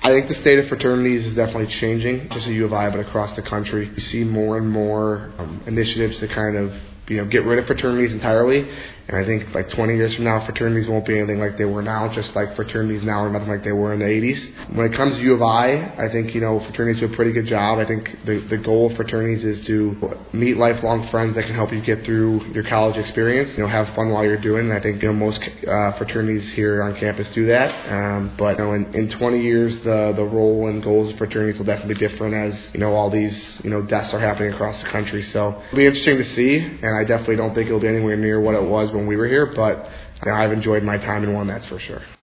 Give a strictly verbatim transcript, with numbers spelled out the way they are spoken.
I think the state of fraternities is definitely changing, just at U of I, but across the country. You see more and more um, initiatives to kind of, you know, get rid of fraternities entirely. And I think like twenty years from now, fraternities won't be anything like they were now, just like fraternities now are nothing like they were in the eighties. When it comes to U of I, I think, you know, fraternities do a pretty good job. I think the, the goal of fraternities is to meet lifelong friends that can help you get through your college experience, you know, have fun while you're doing it. And I think, you know, most uh, fraternities here on campus do that. Um, but, you know, in, in twenty years, the, the role and goals of fraternities will definitely be different as, you know, all these, you know, deaths are happening across the country. So it'll be interesting to see, and I definitely don't think it'll be anywhere near what it was when we were here, but you know, I've enjoyed my time in one, that's for sure.